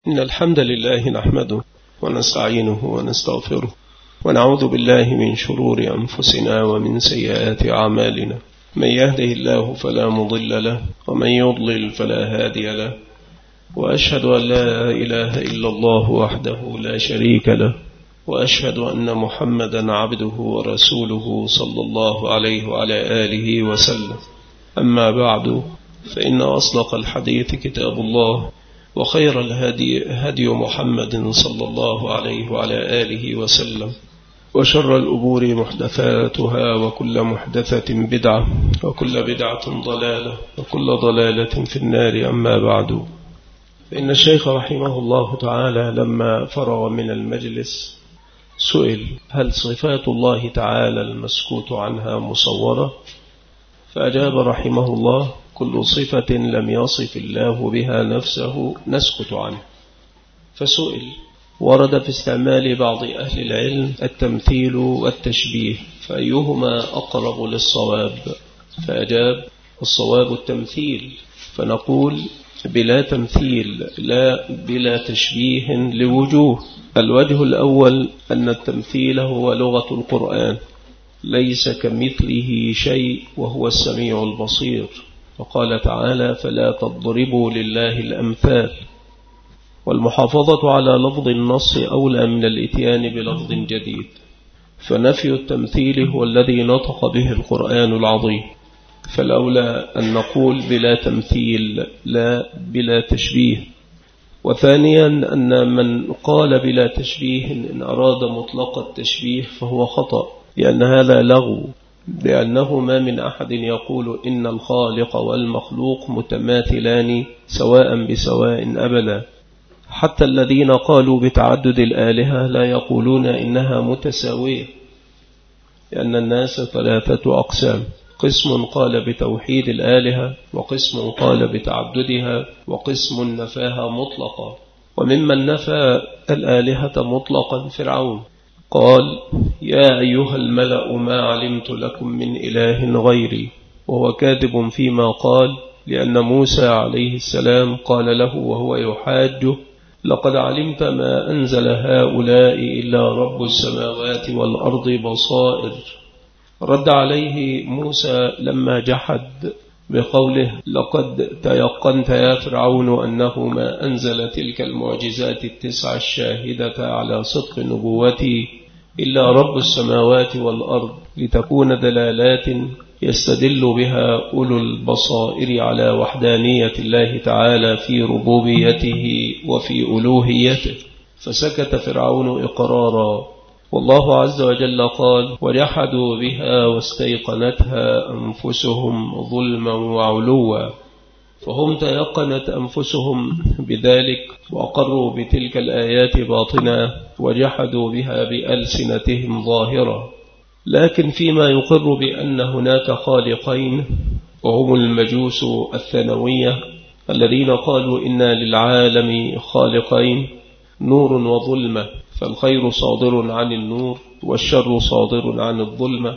إن الحمد لله نحمده ونستعينه ونستغفره ونعوذ بالله من شرور أنفسنا ومن سيئات أعمالنا. من يهده الله فلا مضل له ومن يضلل فلا هادي له، وأشهد أن لا إله إلا الله وحده لا شريك له، وأشهد أن محمدا عبده ورسوله صلى الله عليه وعلى آله وسلم. أما بعد، فإن أصدق الحديث كتاب الله، وخير الهدي هدي محمد صلى الله عليه وعلى آله وسلم، وشر الأمور محدثاتها، وكل محدثة بدعة، وكل بدعة ضلالة، وكل ضلالة في النار. أما بعد، فإن الشيخ رحمه الله تعالى لما فرغ من المجلس سئل: هل صفات الله تعالى المسكوت عنها مصورة؟ فأجاب رحمه الله: كل صفة لم يصف الله بها نفسه نسكت عنه. فسئل: ورد في استعمال بعض أهل العلم التمثيل والتشبيه، فأيهما أقرب للصواب؟ فأجاب: الصواب التمثيل. فنقول: بلا تمثيل لا بلا تشبيه لوجوه. الوجه الأول أن التمثيل هو لغة القرآن، ليس كمثله شيء وهو السميع البصير، وقال تعالى: فلا تضربوا لله الأمثال. والمحافظة على لفظ النص أولى من الإتيان بلفظ جديد، فنفي التمثيل هو الذي نطق به القرآن العظيم، فالأولى أن نقول بلا تمثيل لا بلا تشبيه. وثانيا أن من قال بلا تشبيه إن أراد مطلق التشبيه فهو خطأ، لأن هذا لغو، لأنه ما من أحد يقول إن الخالق والمخلوق متماثلان سواء بسواء أبدا. حتى الذين قالوا بتعدد الآلهة لا يقولون إنها متساوية، لأن الناس ثلاثة أقسام: قسم قال بتوحيد الآلهة، وقسم قال بتعددها، وقسم نفاها مطلقا. وممن نفى الآلهة مطلقا فرعون، قال: يا أيها الملأ ما علمت لكم من إله غيري، وهو كاذب فيما قال، لأن موسى عليه السلام قال له وهو يحاجه: لقد علمت ما أنزل هؤلاء إلا رب السماوات والأرض بصائر. رد عليه موسى لما جحد بقوله: لقد تيقنت يا فرعون أنه ما أنزل تلك المعجزات التسع الشاهدة على صدق نبوتي إلا رب السماوات والأرض، لتكون دلالات يستدل بها أولو البصائر على وحدانية الله تعالى في ربوبيته وفي ألوهيته. فسكت فرعون إقرارا، والله عز وجل قال: وجحدوا بها واستيقنتها أنفسهم ظلما وعلوا. فهم تيقنت أنفسهم بذلك وأقروا بتلك الآيات باطنا، وجحدوا بها بألسنتهم ظاهرة. لكن فيما يقر بأن هناك خالقين، وهم المجوس الثانوية الذين قالوا إن للعالم خالقين، نور وظلمة، فالخير صادر عن النور والشر صادر عن الظلمة.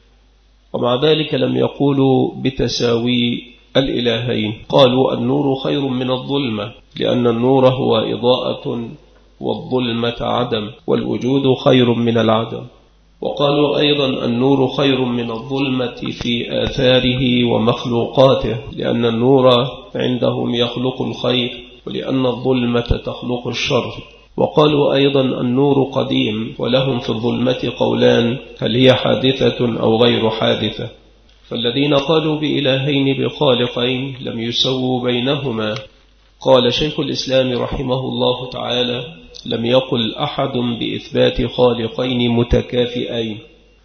ومع ذلك لم يقولوا بتساوي الإلهين، قالوا النور خير من الظلمة، لأن النور هو إضاءة والظلمة عدم، والوجود خير من العدم. وقالوا أيضا النور خير من الظلمة في آثاره ومخلوقاته، لأن النور عندهم يخلق الخير، ولأن الظلمة تخلق الشر. وقالوا أيضا النور قديم، ولهم في الظلمة قولان: هل هي حادثة أو غير حادثة. فالذين قالوا بإلهين بخالقين لم يسووا بينهما. قال شيخ الإسلام رحمه الله تعالى: لم يقل أحد بإثبات خالقين متكافئين.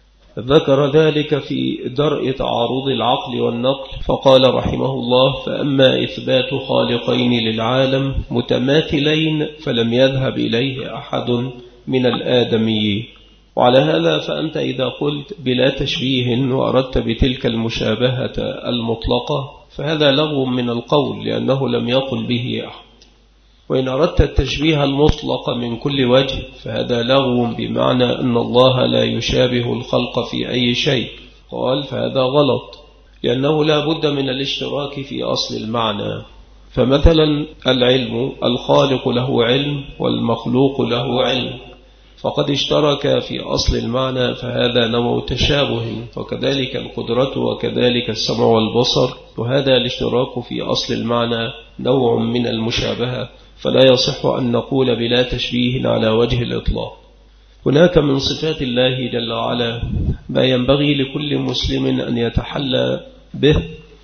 ذكر ذلك في درء تعارض العقل والنقل، فقال رحمه الله: فأما إثبات خالقين للعالم متماثلين فلم يذهب إليه أحد من الآدميين. وعلى هذا فأنت إذا قلت بلا تشبيه وأردت بتلك المشابهة المطلقة فهذا لغو من القول، لأنه لم يقل به أحد. وإن أردت التشبيه المطلق من كل وجه فهذا لغو، بمعنى أن الله لا يشابه الخلق في أي شيء. قال: فهذا غلط، لأنه لا بد من الاشتراك في أصل المعنى، فمثلا العلم، الخالق له علم والمخلوق له علم، فقد اشترك في أصل المعنى، فهذا نوع تشابه. وكذلك القدرة وكذلك السمع والبصر، وهذا الاشتراك في أصل المعنى نوع من المشابهة، فلا يصح أن نقول بلا تشبيه على وجه الإطلاق. هناك من صفات الله جل وعلا ما ينبغي لكل مسلم أن يتحلى به،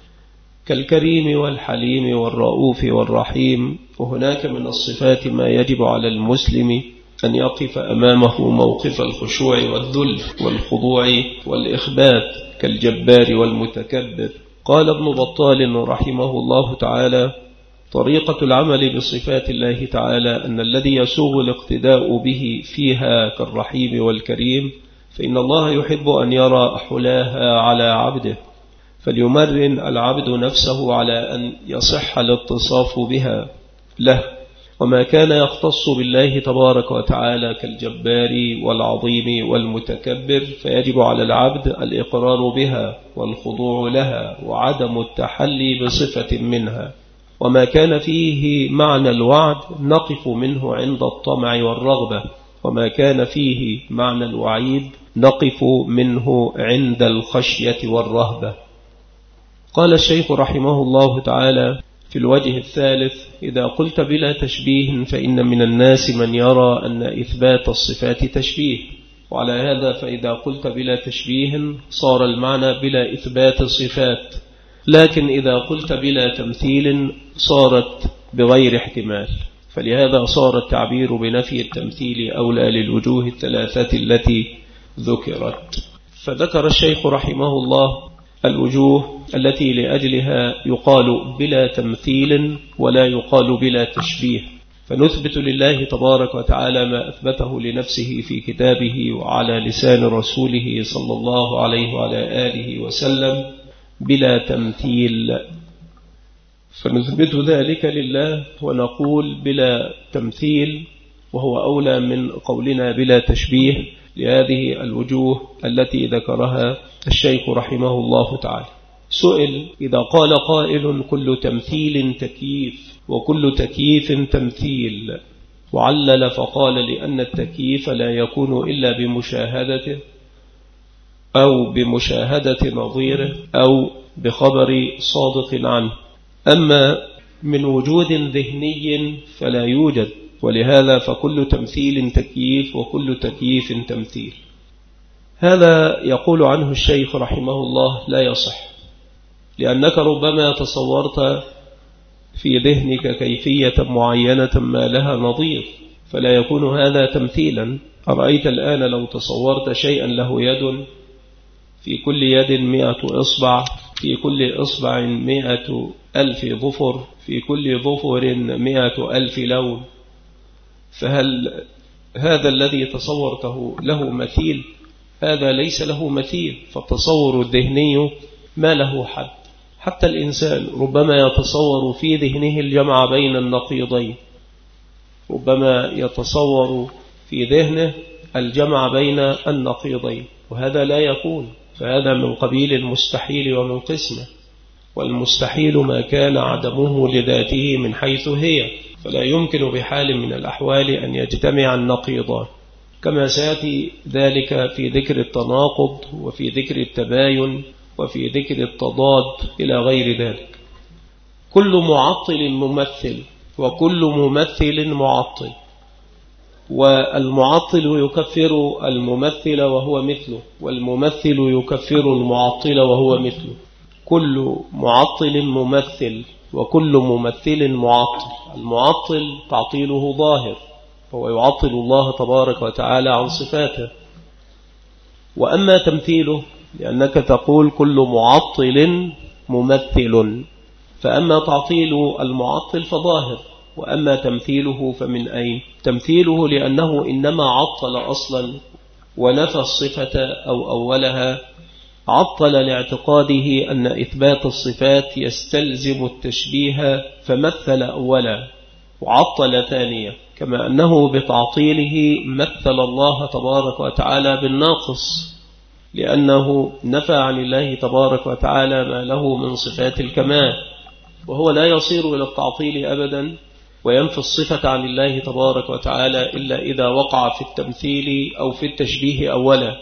كالكريم والحليم والرؤوف والرحيم. وهناك من الصفات ما يجب على المسلم أن يقف أمامه موقف الخشوع والذل والخضوع والإخبات، كالجبار والمتكبر. قال ابن بطال رحمه الله تعالى: طريقة العمل بصفات الله تعالى أن الذي يسوغ الاقتداء به فيها كالرحيم والكريم، فإن الله يحب أن يرى حلاها على عبده، فليمرن العبد نفسه على أن يصح الاتصاف بها له. وما كان يختص بالله تبارك وتعالى كالجبار والعظيم والمتكبر، فيجب على العبد الإقرار بها والخضوع لها وعدم التحلي بصفة منها. وما كان فيه معنى الوعد نقف منه عند الطمع والرغبة، وما كان فيه معنى الوعيد نقف منه عند الخشية والرهبة. قال الشيخ رحمه الله تعالى في الوجه الثالث: إذا قلت بلا تشبيه فإن من الناس من يرى أن إثبات الصفات تشبيه، وعلى هذا فإذا قلت بلا تشبيه صار المعنى بلا إثبات صفات، لكن إذا قلت بلا تمثيل صارت بغير احتمال، فلهذا صار التعبير بنفي التمثيل أولى للوجوه الثلاثة التي ذكرت. فذكر الشيخ رحمه الله الوجوه التي لأجلها يقال بلا تمثيل ولا يقال بلا تشبيه، فنثبت لله تبارك وتعالى ما أثبته لنفسه في كتابه وعلى لسان رسوله صلى الله عليه وعلى آله وسلم بلا تمثيل، فنثبت ذلك لله ونقول بلا تمثيل، وهو أولى من قولنا بلا تشبيه لهذه الوجوه التي ذكرها الشيخ رحمه الله تعالى. سئل: إذا قال قائل كل تمثيل تكييف وكل تكييف تمثيل، وعلل فقال: لأن التكييف لا يكون إلا بمشاهدته أو بمشاهدة نظيره أو بخبر صادق عنه، أما من وجود ذهني فلا يوجد، ولهذا فكل تمثيل تكييف وكل تكييف تمثيل. هذا يقول عنه الشيخ رحمه الله لا يصح، لأنك ربما تصورت في ذهنك كيفية معينة ما لها نظير، فلا يكون هذا تمثيلا. أرأيت الآن لو تصورت شيئا له يد، في كل يد 100 إصبع، في كل إصبع 100,000 ظفر، في كل ظفر 100,000 لون، فهل هذا الذي تصورته له مثيل؟ هذا ليس له مثيل. فالتصور الذهني ما له حد. حتى الإنسان ربما يتصور في ذهنه الجمع بين النقيضين، ربما يتصور في ذهنه الجمع بين النقيضين، وهذا لا يكون، فهذا من قبيل المستحيل ومن قسمه، والمستحيل ما كان عدمه لذاته من حيث هي، فلا يمكن بحال من الأحوال أن يجتمع النقيضان، كما سيأتي ذلك في ذكر التناقض وفي ذكر التباين وفي ذكر التضاد إلى غير ذلك. كل معطل ممثل وكل ممثل معطل، والمعطل يكفر الممثل وهو مثله، والممثل يكفر المعطل وهو مثله. كل معطل ممثل وكل ممثل معطل. المعطل تعطيله ظاهر، فهو يعطل الله تبارك وتعالى عن صفاته. وأما تمثيله لأنك تقول كل معطل ممثل، فأما تعطيل المعطل فظاهر، وأما تمثيله فمن أين؟ تمثيله لأنه إنما عطل أصلا ونفى الصفة أو أولها، عطل لاعتقاده أن إثبات الصفات يستلزم التشبيه فمثل أولا وعطل ثانيا، كما أنه بتعطيله مثل الله تبارك وتعالى بالناقص، لأنه نفى عن الله تبارك وتعالى ما له من صفات الكمال. وهو لا يصير إلى التعطيل أبدا وينفي الصفة عن الله تبارك وتعالى إلا إذا وقع في التمثيل أو في التشبيه أولا.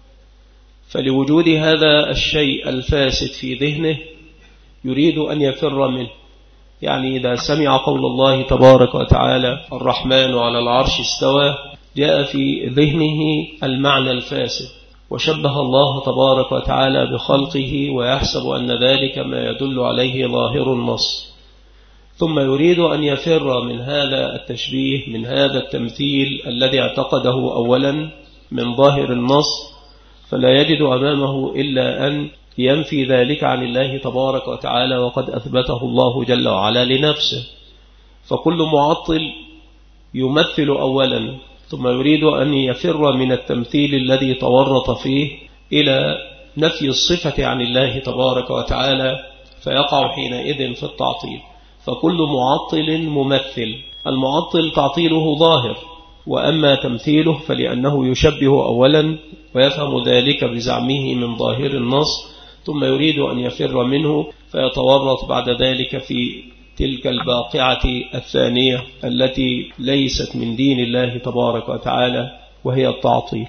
فلوجود هذا الشيء الفاسد في ذهنه يريد أن يفر منه. يعني إذا سمع قول الله تبارك وتعالى الرحمن على العرش استوى، جاء في ذهنه المعنى الفاسد وشبه الله تبارك وتعالى بخلقه ويحسب أن ذلك ما يدل عليه ظاهر النص، ثم يريد أن يفر من هذا التشبيه، من هذا التمثيل الذي اعتقده أولا من ظاهر النص، فلا يجد أمامه إلا أن ينفي ذلك عن الله تبارك وتعالى وقد أثبته الله جل وعلا لنفسه. فكل معطل يمثل أولا ثم يريد أن يفر من التمثيل الذي تورط فيه إلى نفي الصفة عن الله تبارك وتعالى، فيقع حينئذ في التعطيل. فكل معطل ممثل. المعطل تعطيله ظاهر، وأما تمثيله فلأنه يشبه أولا ويفهم ذلك بزعمه من ظاهر النص، ثم يريد أن يفر منه فيتورط بعد ذلك في تلك الباقعة الثانية التي ليست من دين الله تبارك وتعالى وهي التعطيل.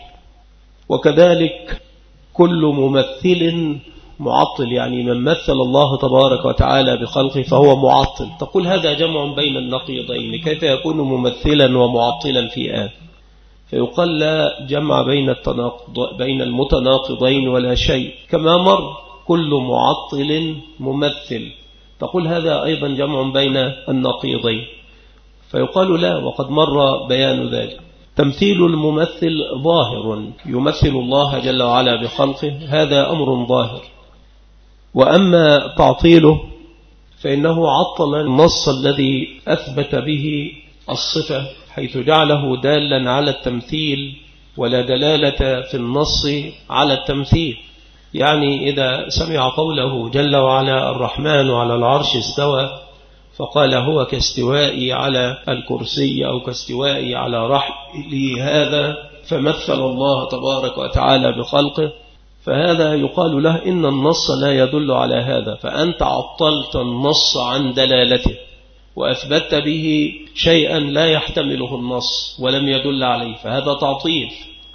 وكذلك كل ممثل معطل، يعني من مثل الله تبارك وتعالى بخلقه فهو معطل. تقول هذا جمع بين النقيضين، كيف يكون ممثلا ومعطلا في آن؟ فيقال لا جمع بين المتناقضين ولا شيء، كما مر كل معطل ممثل. تقول هذا أيضا جمع بين النقيضين، فيقال لا، وقد مر بيان ذلك. تمثيل الممثل ظاهر، يمثل الله جل وعلا بخلقه، هذا أمر ظاهر. وأما تعطيله فإنه عطل النص الذي أثبت به الصفة، حيث جعله دالا على التمثيل ولا دلالة في النص على التمثيل. يعني إذا سمع قوله جل وعلا الرحمن على العرش استوى، فقال هو كاستوائي على الكرسي أو كاستوائي على رحلي هذا، فمثل الله تبارك وتعالى بخلقه، فهذا يقال له إن النص لا يدل على هذا، فأنت عطلت النص عن دلالته وأثبت به شيئا لا يحتمله النص ولم يدل عليه، فهذا تعطيل.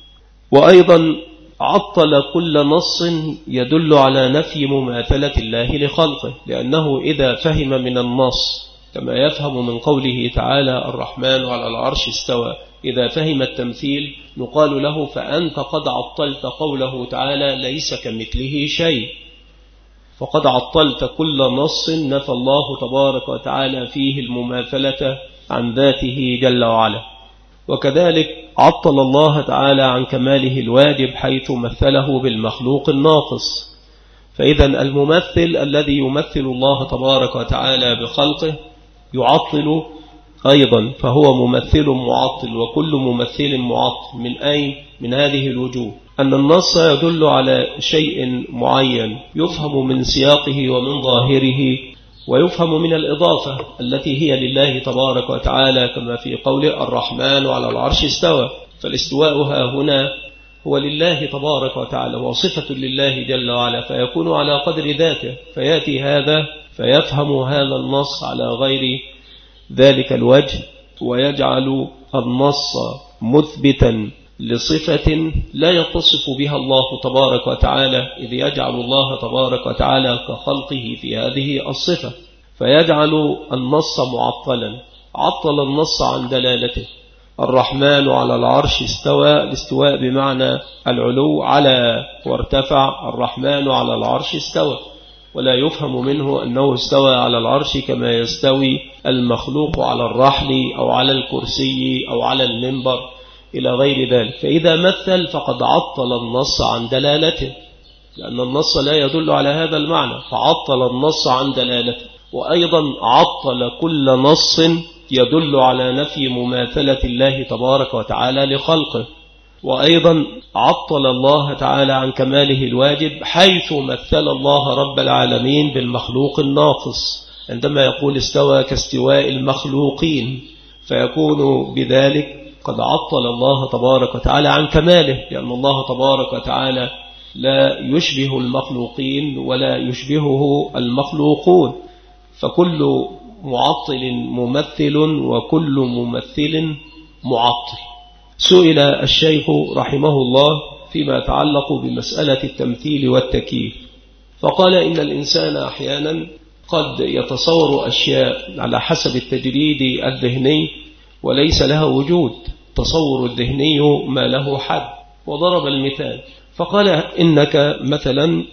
وأيضا عطل كل نص يدل على نفي مماثلة الله لخلقه، لأنه إذا فهم من النص كما يفهم من قوله تعالى الرحمن على العرش استوى، إذا فهم التمثيل نقال له فأنت قد عطلت قوله تعالى ليس كمثله شيء، فقد عطلت كل نص نفى الله تبارك وتعالى فيه المماثلة عن ذاته جل وعلا. وكذلك عطل الله تعالى عن كماله الواجب حيث مثله بالمخلوق الناقص. فإذا الممثل الذي يمثل الله تبارك وتعالى بخلقه يعطل أيضا، فهو ممثل معطل. وكل ممثل معطل من أين؟ من هذه الوجوه: أن النص يدل على شيء معين يفهم من سياقه ومن ظاهره، ويفهم من الإضافة التي هي لله تبارك وتعالى، كما في قوله الرحمن على العرش استوى، فالاستواء ها هنا هو لله تبارك وتعالى وصفة لله جل وعلا، فيكون على قدر ذاته، فيأتي هذا فيفهم هذا النص على غير ذلك الوجه، ويجعل النص مثبتا لصفة لا يتصف بها الله تبارك وتعالى، إذ يجعل الله تبارك وتعالى كخلقه في هذه الصفة، فيجعل النص معطلا، عطل النص عن دلالته. الرحمن على العرش استوى، الاستواء بمعنى العلو، على وارتفع، الرحمن على العرش استوى، ولا يفهم منه أنه استوى على العرش كما يستوي المخلوق على الرحل أو على الكرسي أو على المنبر إلى غير ذلك. فإذا مثل فقد عطل النص عن دلالته، لأن النص لا يدل على هذا المعنى، فعطل النص عن دلالته. وأيضا عطل كل نص يدل على نفي مماثلة الله تبارك وتعالى لخلقه. وأيضا عطل الله تعالى عن كماله الواجب حيث مثل الله رب العالمين بالمخلوق الناقص، عندما يقول استوى كاستواء المخلوقين، فيكون بذلك قد عطل الله تبارك وتعالى عن كماله، لأن الله تبارك وتعالى لا يشبه المخلوقين ولا يشبهه المخلوقون. فكل معطل ممثل وكل ممثل معطل. سئل الشيخ رحمه الله فيما يتعلق بمسألة التمثيل والتكييف، فقال إن الإنسان أحيانا قد يتصور أشياء على حسب التجريد الذهني وليس لها وجود، تصور الذهني ما له حد. وضرب المثال فقال إنك مثلا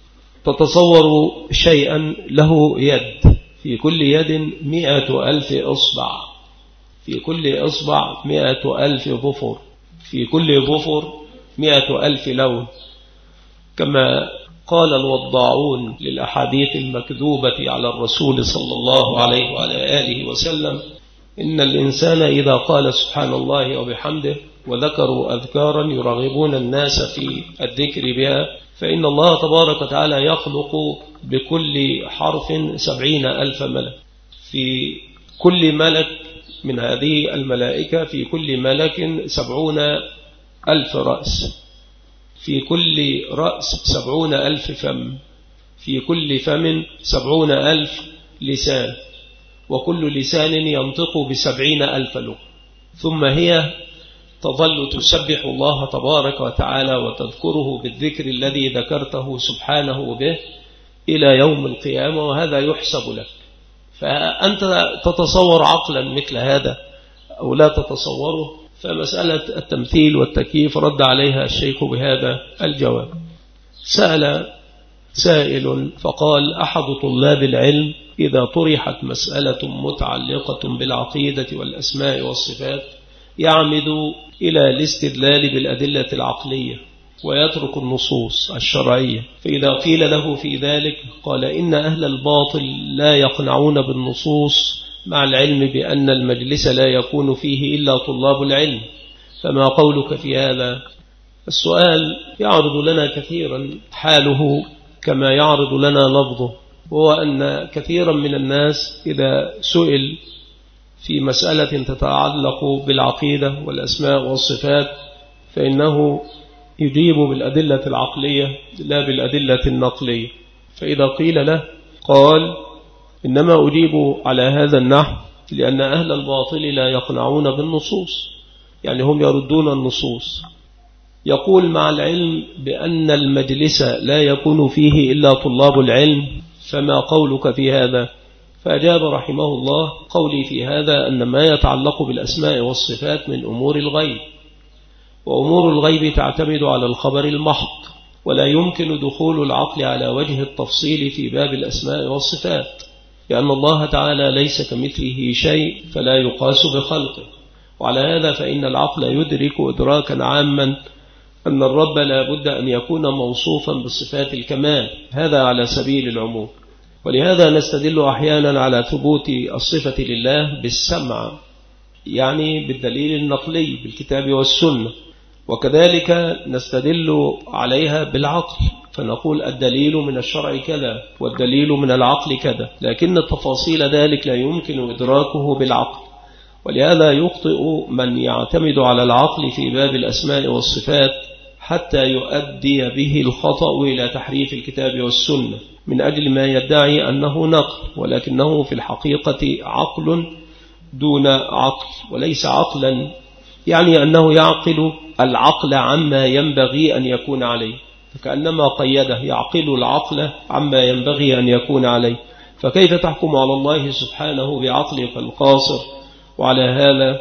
تتصور شيئا له يد، في كل يد 100,000 إصبع، في كل إصبع 100,000 ظفر، في كل ظفر 100,000 لون، كما قال الوضاعون للأحاديث المكذوبة على الرسول صلى الله عليه وعلى آله وسلم إن الإنسان إذا قال سبحان الله وبحمده وذكروا أذكارا يرغبون الناس في الذكر بها، فإن الله تبارك وتعالى يخلق بكل حرف 70,000 ملك، في كل ملك من هذه الملائكة في كل ملك 70,000 رأس، في كل رأس 70,000 فم، في كل فم 70,000 لسان، وكل لسان ينطق ب70,000 لغة. ثم هي تظل تسبح الله تبارك وتعالى وتذكره بالذكر الذي ذكرته سبحانه به إلى يوم القيامة، وهذا يحسب لك. فأنت تتصور عقلا مثل هذا أو لا تتصوره؟ فمسألة التمثيل والتكييف رد عليها الشيخ بهذا الجواب. سأل سائل فقال: أحد طلاب العلم إذا طرحت مسألة متعلقة بالعقيدة والأسماء والصفات يعمد إلى الاستدلال بالأدلة العقلية ويترك النصوص الشرعية، فإذا قيل له في ذلك قال: إن أهل الباطل لا يقنعون بالنصوص مع العلم بأن المجلس لا يكون فيه إلا طلاب العلم، فما قولك في هذا؟ السؤال يعرض لنا كثيرا حاله كما يعرض لنا لفظه، وهو أن كثيرا من الناس إذا سئل في مسألة تتعلق بالعقيدة والأسماء والصفات فإنه يجيب بالأدلة العقلية لا بالأدلة النقلية. فإذا قيل له قال: إنما أجيب على هذا النحو لأن أهل الباطل لا يقنعون بالنصوص، يعني هم يردون النصوص. يقول: مع العلم بأن المجلس لا يكون فيه إلا طلاب العلم، فما قولك في هذا؟ فأجاب رحمه الله: قولي في هذا أن ما يتعلق بالأسماء والصفات من أمور الغيب، وأمور الغيب تعتمد على الخبر المحض، ولا يمكن دخول العقل على وجه التفصيل في باب الأسماء والصفات، لأن الله تعالى ليس كمثله شيء فلا يقاس بخلقه. وعلى هذا فإن العقل يدرك إدراكا عاما أن الرب لا بد أن يكون موصوفا بصفات الكمال، هذا على سبيل العموم. ولهذا نستدل أحيانا على ثبوت الصفة لله بالسمع، يعني بالدليل النقلي بالكتاب والسنة، وكذلك نستدل عليها بالعقل، فنقول الدليل من الشرع كذا والدليل من العقل كذا، لكن التفاصيل ذلك لا يمكن إدراكه بالعقل. ولهذا يخطئ من يعتمد على العقل في باب الأسماء والصفات حتى يؤدي به الخطأ إلى تحريف الكتاب والسنة من أجل ما يدعي أنه نقل، ولكنه في الحقيقة عقل دون عقل، وليس عقلا يعني أنه يعقل العقل عما ينبغي أن يكون عليه، فكأنما قيده يعقل العقل عما ينبغي أن يكون عليه. فكيف تحكم على الله سبحانه بعقلك القاصر؟ وعلى هذا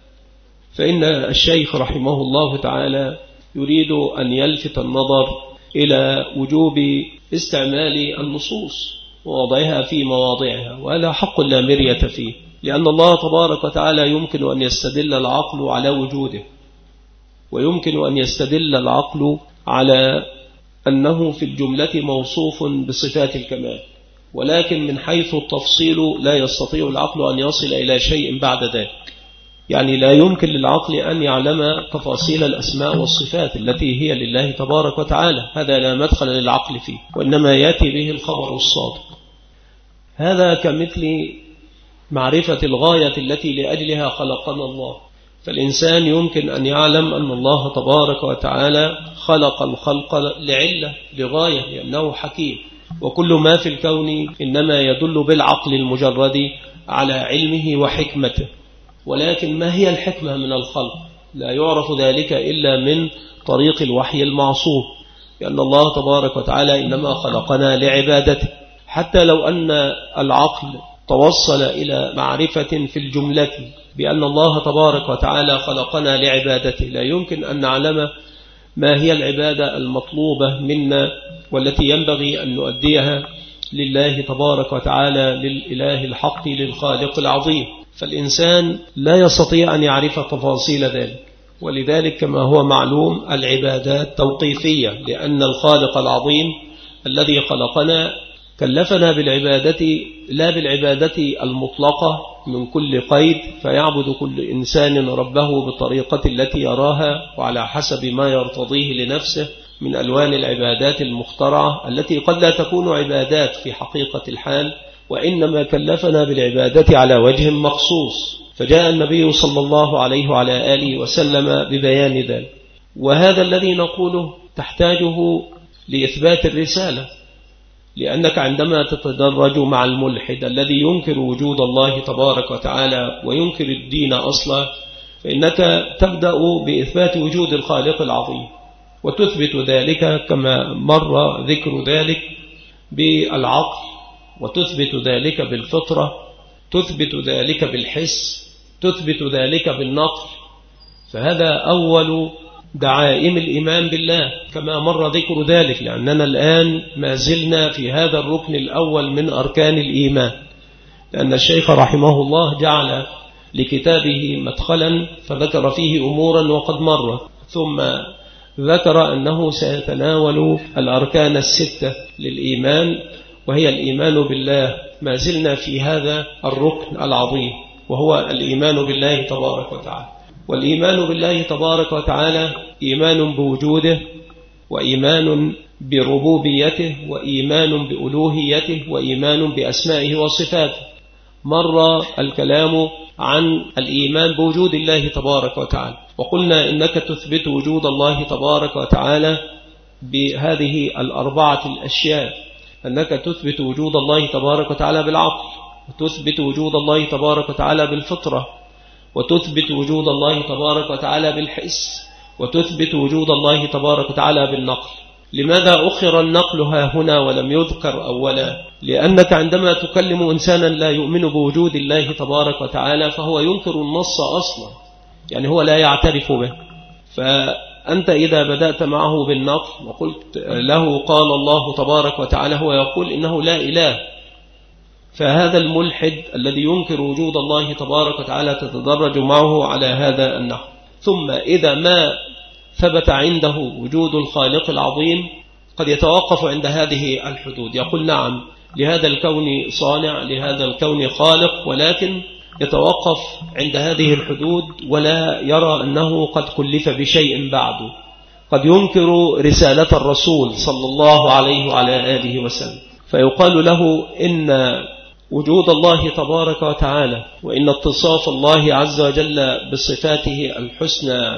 فإن الشيخ رحمه الله تعالى يريد أن يلفت النظر إلى وجوب استعمال النصوص ووضعها في مواضعها، وهذا حق لا مرية فيه، لأن الله تبارك وتعالى يمكن أن يستدل العقل على وجوده، ويمكن أن يستدل العقل على أنه في الجملة موصوف بصفات الكمال، ولكن من حيث التفصيل لا يستطيع العقل أن يصل إلى شيء بعد ذلك. يعني لا يمكن للعقل أن يعلم تفاصيل الأسماء والصفات التي هي لله تبارك وتعالى، هذا لا مدخل للعقل فيه، وإنما يأتي به الخبر الصادق. هذا كمثل معرفة الغاية التي لأجلها خلقنا الله. فالإنسان يمكن أن يعلم أن الله تبارك وتعالى خلق الخلق لعلة لغاية، لأنه حكيم، وكل ما في الكون إنما يدل بالعقل المجرد على علمه وحكمته. ولكن ما هي الحكمة من الخلق؟ لا يعرف ذلك إلا من طريق الوحي المعصوم، لأن الله تبارك وتعالى إنما خلقنا لعبادته. حتى لو أن العقل توصل إلى معرفة في الجملة بأن الله تبارك وتعالى خلقنا لعبادته، لا يمكن أن نعلم ما هي العبادة المطلوبة منا والتي ينبغي أن نؤديها لله تبارك وتعالى، للإله الحق، للخالق العظيم. فالإنسان لا يستطيع أن يعرف تفاصيل ذلك، ولذلك كما هو معلوم العبادات توقيفية، لأن الخالق العظيم الذي خلقنا كلفنا بالعبادة، لا بالعبادة المطلقة من كل قيد، فيعبد كل إنسان ربه بالطريقة التي يراها وعلى حسب ما يرتضيه لنفسه من ألوان العبادات المخترعة التي قد لا تكون عبادات في حقيقة الحال، وإنما كلفنا بالعبادة على وجه مخصوص. فجاء النبي صلى الله عليه وعلى آله وسلم ببيان ذلك. وهذا الذي نقوله تحتاجه لإثبات الرسالة، لأنك عندما تتدرج مع الملحد الذي ينكر وجود الله تبارك وتعالى وينكر الدين أصلا، فإنك تبدأ بإثبات وجود الخالق العظيم، وتثبت ذلك كما مر ذكر ذلك بالعقل، وتثبت ذلك بالفطرة، تثبت ذلك بالحس، تثبت ذلك بالنقل. فهذا أول دعائم الإيمان بالله كما مر ذكر ذلك، لأننا الآن ما زلنا في هذا الركن الأول من أركان الإيمان، لأن الشيخ رحمه الله جعل لكتابه مدخلا فذكر فيه أمورا وقد مر، ثم ذكر أنه سيتناول الأركان الستة للإيمان، وهي الإيمان بالله. ما زلنا في هذا الركن العظيم وهو الإيمان بالله تبارك وتعالى. والإيمان بالله تبارك وتعالى إيمان بوجوده، وإيمان بربوبيته، وإيمان بألوهيته، وإيمان بأسمائه وصفاته. مر الكلام عن الإيمان بوجود الله تبارك وتعالى، وقلنا إنك تثبت وجود الله تبارك وتعالى بهذه الأربعة الأشياء، أنك تثبت وجود الله تبارك وتعالى بالعقل، وتثبت وجود الله تبارك وتعالى بالفطرة، وتثبت وجود الله تبارك وتعالى بالحس، وتثبت وجود الله تبارك وتعالى بالنقل. لماذا أخر النقل ها هنا ولم يذكر أولا؟ لأنك عندما تكلم إنسانا لا يؤمن بوجود الله تبارك وتعالى فهو ينكر النص أصلا، يعني هو لا يعترف به. فأنت إذا بدأت معه بالنقل وقلت له قال الله تبارك وتعالى، هو يقول إنه لا إله، فهذا الملحد الذي ينكر وجود الله تبارك وتعالى تتدرج معه على هذا النحو. ثم إذا ما ثبت عنده وجود الخالق العظيم قد يتوقف عند هذه الحدود، يقول نعم لهذا الكون صانع، لهذا الكون خالق، ولكن يتوقف عند هذه الحدود ولا يرى أنه قد كلف بشيء بعده. قد ينكر رسالة الرسول صلى الله عليه وعلى آله وسلم، فيقال له إن وجود الله تبارك وتعالى وإن اتصاف الله عز وجل بصفاته الحسنى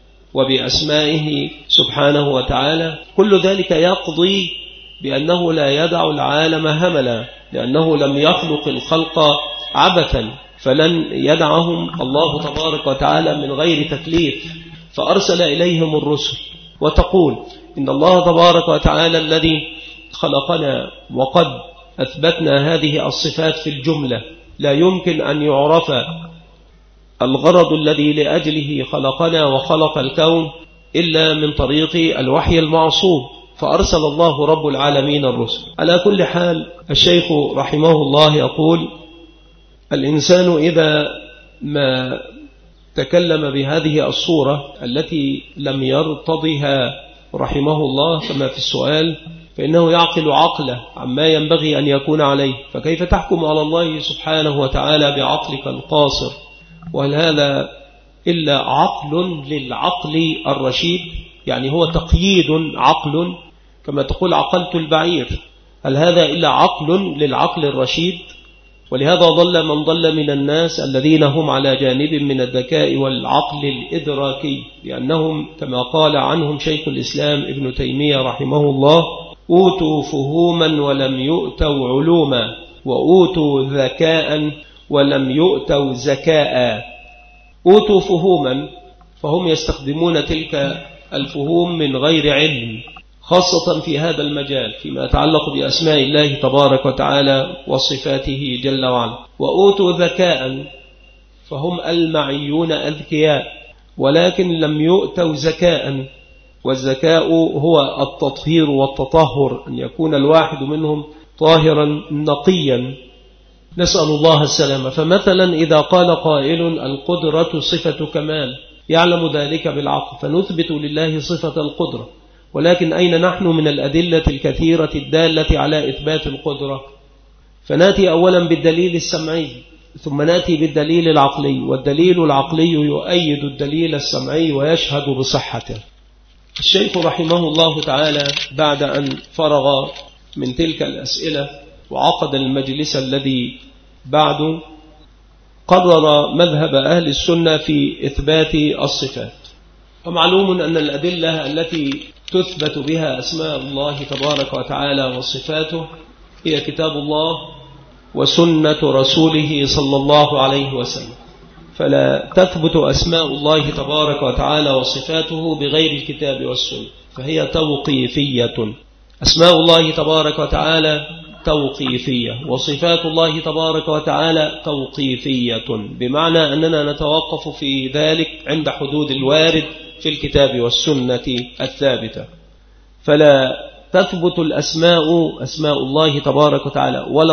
وبأسمائه سبحانه وتعالى، كل ذلك يقضي بأنه لا يدع العالم هملا، لأنه لم يخلق الخلق عبثا، فلن يدعهم الله تبارك وتعالى من غير تكليف، فأرسل إليهم الرسل. وتقول إن الله تبارك وتعالى الذي خلقنا وقد أثبتنا هذه الصفات في الجملة، لا يمكن أن يعرف الغرض الذي لأجله خلقنا وخلق الكون إلا من طريق الوحي المعصوم، فأرسل الله رب العالمين الرسل. على كل حال الشيخ رحمه الله يقول الإنسان إذا ما تكلم بهذه الصورة التي لم يرتضها رحمه الله كما في السؤال، فإنه يعقل عقله عما ينبغي أن يكون عليه. فكيف تحكم على الله سبحانه وتعالى بعقلك القاصر؟ وهل هذا إلا عقل للعقل الرشيد؟ يعني هو تقييد عقل، كما تقول عقلت البعير، هل هذا إلا عقل للعقل الرشيد؟ ولهذا ضل من ضل من الناس الذين هم على جانب من الذكاء والعقل الإدراكي، لأنهم كما قال عنهم شيخ الإسلام ابن تيمية رحمه الله أوتوا فهوما ولم يؤتوا علوما، وأوتوا ذكاء ولم يؤتوا زكاء. أوتوا فهوما فهم يستخدمون تلك الفهوم من غير علم، خاصة في هذا المجال فيما يتعلق بأسماء الله تبارك وتعالى وصفاته جل وعلا. وأوتوا ذكاء فهم المعيون أذكياء، ولكن لم يؤتوا زكاء، والزكاء هو التطهير والتطهر، أن يكون الواحد منهم طاهرا نقيا، نسأل الله السلامة. فمثلا إذا قال قائل القدرة صفة كمال، يعلم ذلك بالعقل، فنثبت لله صفة القدرة، ولكن أين نحن من الأدلة الكثيرة الدالة على إثبات القدرة؟ فنأتي أولا بالدليل السمعي، ثم نأتي بالدليل العقلي، والدليل العقلي يؤيد الدليل السمعي ويشهد بصحته. الشيخ رحمه الله تعالى بعد أن فرغ من تلك الأسئلة وعقد المجلس الذي بعده، قرر مذهب أهل السنة في إثبات الصفات. ومعلوم أن الأدلة التي تثبت بها أسماء الله تبارك وتعالى وصفاته هي كتاب الله وسنة رسوله صلى الله عليه وسلم، فلا تثبت أسماء الله تبارك وتعالى وصفاته بغير الكتاب والسنة، فهي توقيفية. أسماء الله تبارك وتعالى توقيفية، وصفات الله تبارك وتعالى توقيفية، بمعنى أننا نتوقف في ذلك عند حدود الوارد في الكتاب والسنة الثابتة. فلا تثبت أسماء الله تبارك وتعالى ولا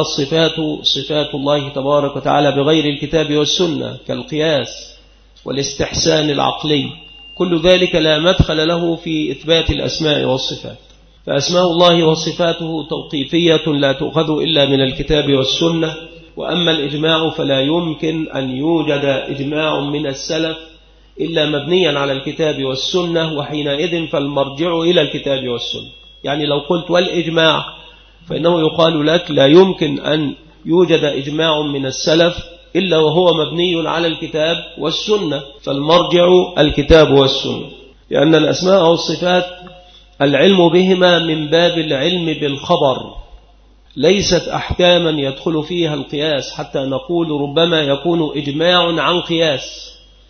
صفات الله تبارك وتعالى بغير الكتاب والسنة، كالقياس والاستحسان العقلي، كل ذلك لا مدخل له في إثبات الأسماء والصفات. فأسماء الله وصفاته توقيفية لا تؤخذ إلا من الكتاب والسنة. وأما الإجماع فلا يمكن أن يوجد إجماع من السلف إلا مبنيا على الكتاب والسنة، وحينئذ فالمرجع إلى الكتاب والسنة. يعني لو قلت والإجماع فإنه يقال لك لا يمكن أن يوجد إجماع من السلف إلا وهو مبني على الكتاب والسنة، فالمرجع الكتاب والسنة، لأن الأسماء والصفات العلم بهما من باب العلم بالخبر، ليست أحكاما يدخل فيها القياس حتى نقول ربما يكون إجماع عن قياس،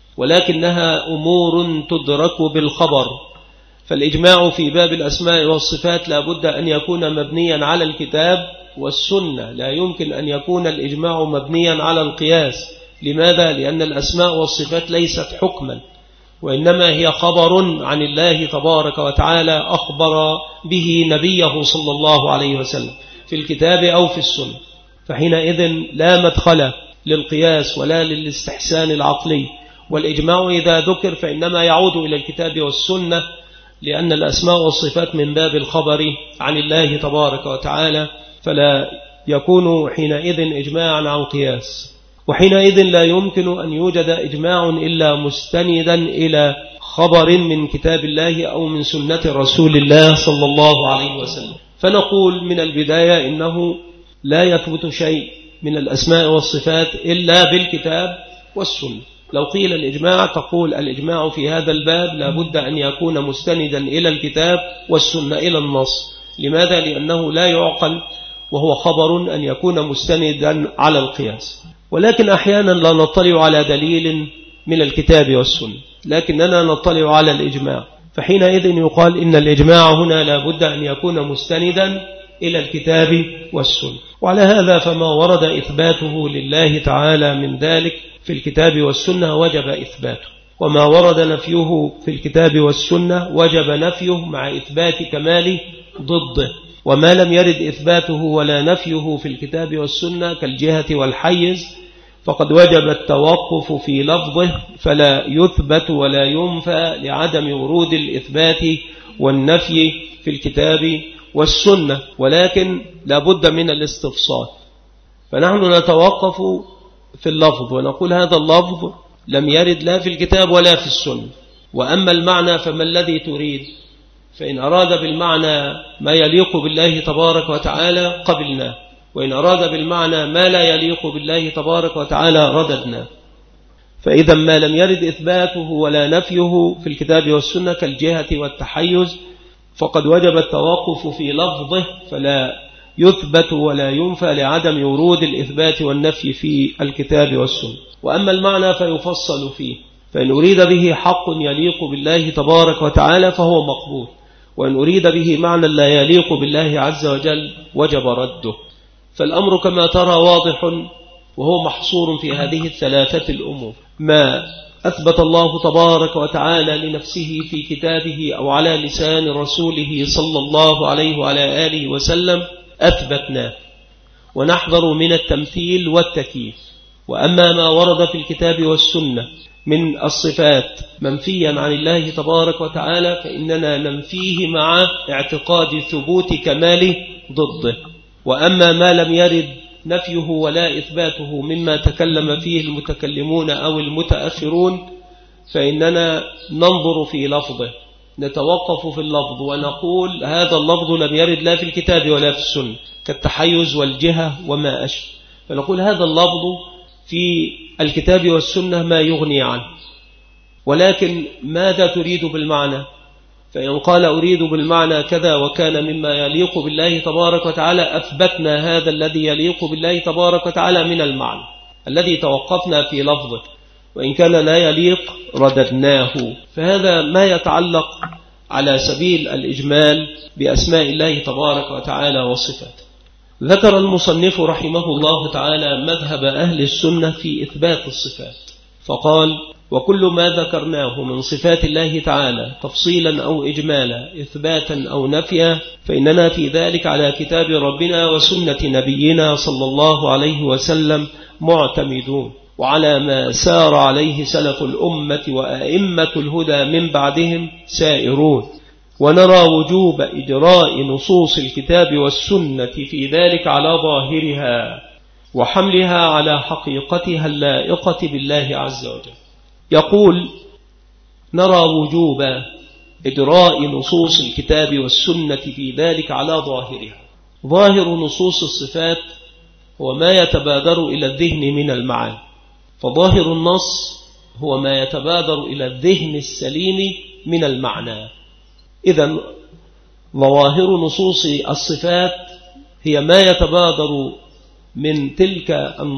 ولكنها أمور تدرك بالخبر. فالإجماع في باب الأسماء والصفات لا بد أن يكون مبنيا على الكتاب والسنة، لا يمكن أن يكون الإجماع مبنيا على القياس. لماذا؟ لأن الأسماء والصفات ليست حكما، وإنما هي خبر عن الله تبارك وتعالى أخبر به نبيه صلى الله عليه وسلم في الكتاب أو في السنة، فحينئذ لا مدخل للقياس ولا للاستحسان العقلي. والإجماع إذا ذكر فإنما يعود إلى الكتاب والسنة، لأن الأسماء والصفات من باب الخبر عن الله تبارك وتعالى، فلا يكون حينئذ إجماعا عن قياس. وحينئذ لا يمكن أن يوجد إجماع إلا مستندا إلى خبر من كتاب الله أو من سنة رسول الله صلى الله عليه وسلم. فنقول من البداية إنه لا يثبت شيء من الأسماء والصفات إلا بالكتاب والسنة. لو قيل الإجماع تقول الإجماع في هذا الباب لا بد أن يكون مستندا إلى الكتاب والسنة، إلى النص. لماذا؟ لأنه لا يعقل وهو خبر أن يكون مستندا على القياس. ولكن أحيانا لا نطلع على دليل من الكتاب والسنة، لكننا نطلع على الإجماع، فحينئذ يقال إن الإجماع هنا لا بد أن يكون مستندا إلى الكتاب والسنة. وعلى هذا فما ورد إثباته لله تعالى من ذلك في الكتاب والسنة وجب إثباته، وما ورد نفيه في الكتاب والسنة وجب نفيه مع إثبات كماله ضده. وما لم يرد إثباته ولا نفيه في الكتاب والسنة كالجهة والحيز فقد وجب التوقف في لفظه، فلا يثبت ولا ينفى لعدم ورود الإثبات والنفي في الكتاب والسنة، ولكن لا بد من الاستفصال. فنحن نتوقف في اللفظ ونقول هذا اللفظ لم يرد لا في الكتاب ولا في السنة. وأما المعنى فما الذي تريد؟ فإن أراد بالمعنى ما يليق بالله تبارك وتعالى قبلنا، وإن أراد بالمعنى ما لا يليق بالله تبارك وتعالى رددنا. فإذا ما لم يرد إثباته ولا نفيه في الكتاب والسنة كالجهة والتحيز فقد وجب التوقف في لفظه فلا يثبت ولا ينفى لعدم ورود الإثبات والنفي في الكتاب والسنة. وأما المعنى فيفصل فيه، فإن أريد به حق يليق بالله تبارك وتعالى فهو مقبول، وإن أريد به معنى لا يليق بالله عز وجل وجب رده. فالأمر كما ترى واضح، وهو محصور في هذه الثلاثة الأمور: ما أثبت الله تبارك وتعالى لنفسه في كتابه أو على لسان رسوله صلى الله عليه وعلى آله وسلم أثبتناه، ونحذر من التمثيل والتكييف. وأما ما ورد في الكتاب والسنة من الصفات منفيا عن الله تبارك وتعالى فإننا ننفيه مع اعتقاد ثبوت كماله ضده. وأما ما لم يرد نفيه ولا إثباته مما تكلم فيه المتكلمون أو المتأخرون فإننا ننظر في لفظه، نتوقف في اللفظ ونقول هذا اللفظ لم يرد لا في الكتاب ولا في السنة، كالتحيز والجهة وما أشبه، فنقول هذا اللفظ في الكتاب والسنة ما يغني عنه، ولكن ماذا تريد بالمعنى؟ فإن قال أريد بالمعنى كذا وكان مما يليق بالله تبارك وتعالى أثبتنا هذا الذي يليق بالله تبارك وتعالى من المعنى الذي توقفنا في لفظه، وإن كان لا يليق رددناه. فهذا ما يتعلق على سبيل الإجمال بأسماء الله تبارك وتعالى وصفاته. ذكر المصنف رحمه الله تعالى مذهب أهل السنة في إثبات الصفات، فقال: وكل ما ذكرناه من صفات الله تعالى تفصيلا أو إجمالا إثباتا أو نفيا فإننا في ذلك على كتاب ربنا وسنة نبينا صلى الله عليه وسلم معتمدون، وعلى ما سار عليه سلف الأمة وأئمة الهدى من بعدهم سائرون، ونرى وجوب إجراء نصوص الكتاب والسنة في ذلك على ظاهرها وحملها على حقيقتها اللائقة بالله عز وجل. يقول: نرى وجوب إجراء نصوص الكتاب والسنة في ذلك على ظاهرها. ظاهر نصوص الصفات هو ما يتبادر إلى الذهن من المعاني، فظاهر النص هو ما يتبادر إلى الذهن السليم من المعنى. إذن ظواهر نصوص الصفات هي ما يتبادر من تلك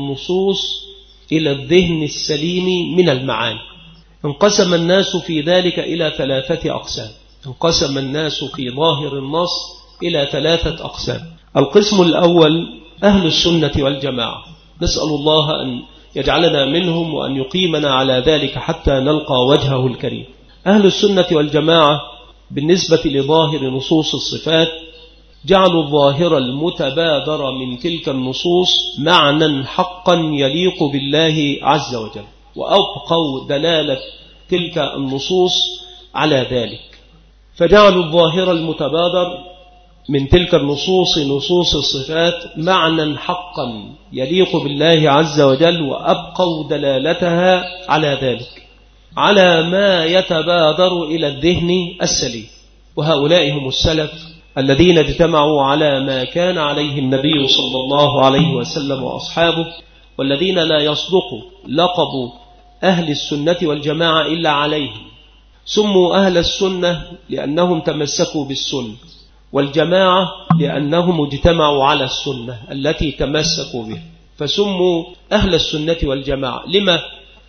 النصوص إلى الذهن السليم من المعاني. انقسم الناس في ذلك إلى ثلاثة أقسام. انقسم الناس في ظاهر النص إلى ثلاثة أقسام. القسم الأول أهل السنة والجماعة، نسأل الله أن يجعلنا منهم وأن يقيمنا على ذلك حتى نلقى وجهه الكريم. أهل السنة والجماعة بالنسبة لظاهر نصوص الصفات جعلوا الظاهر المتبادر من تلك النصوص معنى حقا يليق بالله عز وجل، وأبقوا دلالة تلك النصوص على ذلك، فجعلوا الظاهر المتبادر من تلك النصوص نصوص الصفات معنى حقا يليق بالله عز وجل، وأبقوا دلالتها على ذلك على ما يتبادر إلى الذهن السليم. وهؤلاء هم السلف الذين اجتمعوا على ما كان عليه النبي صلى الله عليه وسلم وأصحابه، والذين لا يصدق لقب أهل السنة والجماعة إلا عليهم. سموا أهل السنة لأنهم تمسكوا بالسنة، والجماعة لأنهم اجتمعوا على السنة التي تمسكوا بها، فسموا أهل السنة والجماعة. لما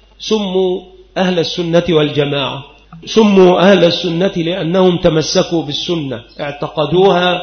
سموا أهل السنة والجماعة؟ سموا أهل السنة لأنهم تمسكوا بالسنة، اعتقدوها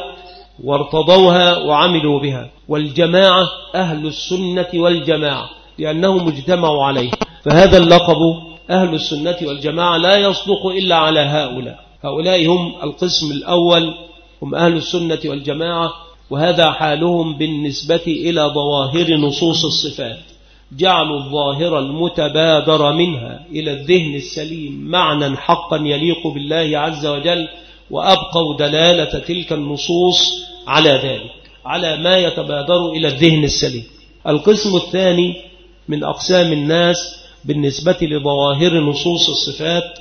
وارتضوها وعملوا بها. والجماعة أهل السنة والجماعة لأنهم اجتمعوا عليه. فهذا اللقب أهل السنة والجماعة لا يصدق إلا على هؤلاء. هؤلاء هم القسم الأول، هم أهل السنة والجماعة، وهذا حالهم بالنسبة إلى ظواهر نصوص الصفات. جعلوا الظاهر المتبادر منها إلى الذهن السليم معنى حقا يليق بالله عز وجل، وأبقوا دلالة تلك النصوص على ذلك، على ما يتبادر إلى الذهن السليم. القسم الثاني من أقسام الناس بالنسبة لظواهر نصوص الصفات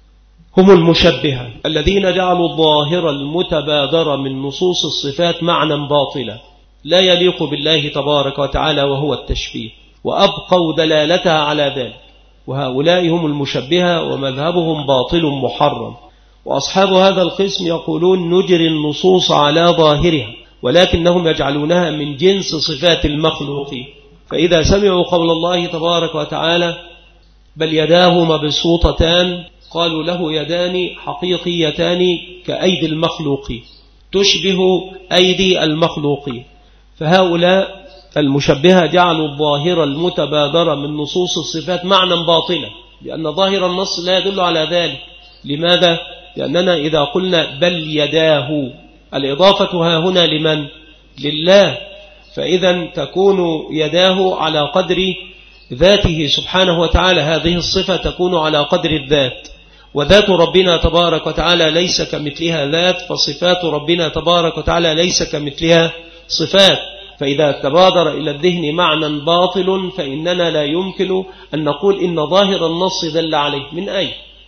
هم المشبهة، الذين جعلوا الظاهر المتبادر من نصوص الصفات معنى باطلا لا يليق بالله تبارك وتعالى، وهو التشبيه، وأبقوا دلالتها على ذلك. وهؤلاء هم المشبهة، ومذهبهم باطل محرم، وأصحاب هذا القسم يقولون نجري النصوص على ظاهرها، ولكنهم يجعلونها من جنس صفات المخلوقين. فإذا سمعوا قول الله تبارك وتعالى بل يداه مبسوطتان قالوا له يدان حقيقيتان كأيدي المخلوقين تشبه أيدي المخلوقين. فهؤلاء المشبهة جعلوا الظاهرة المتبادرة من نصوص الصفات معنى باطلا، لأن ظاهر النص لا يدل على ذلك. لماذا؟ لأننا إذا قلنا بل يداه الإضافة ها هنا لمن؟ لله، فإذا تكون يداه على قدر ذاته سبحانه وتعالى، هذه الصفة تكون على قدر الذات، وذات ربنا تبارك وتعالى ليس كمثلها ذات، فصفات ربنا تبارك وتعالى ليس كمثلها صفات. فإذا تبادر إلى الذهن معنى باطل فإننا لا يمكن أن نقول إن ظاهر النص دل عليه. من أي؟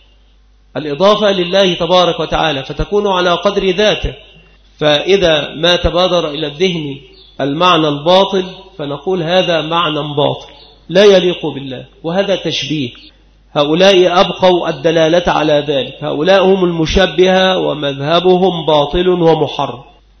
الإضافة لله تبارك وتعالى فتكون على قدر ذاته. فإذا ما تبادر إلى الذهن المعنى الباطل فنقول هذا معنى باطل لا يليق بالله، وهذا تشبيه. هؤلاء أبقوا الدلالة على ذلك، هؤلاء هم المشبهة ومذهبهم باطل ومحرم.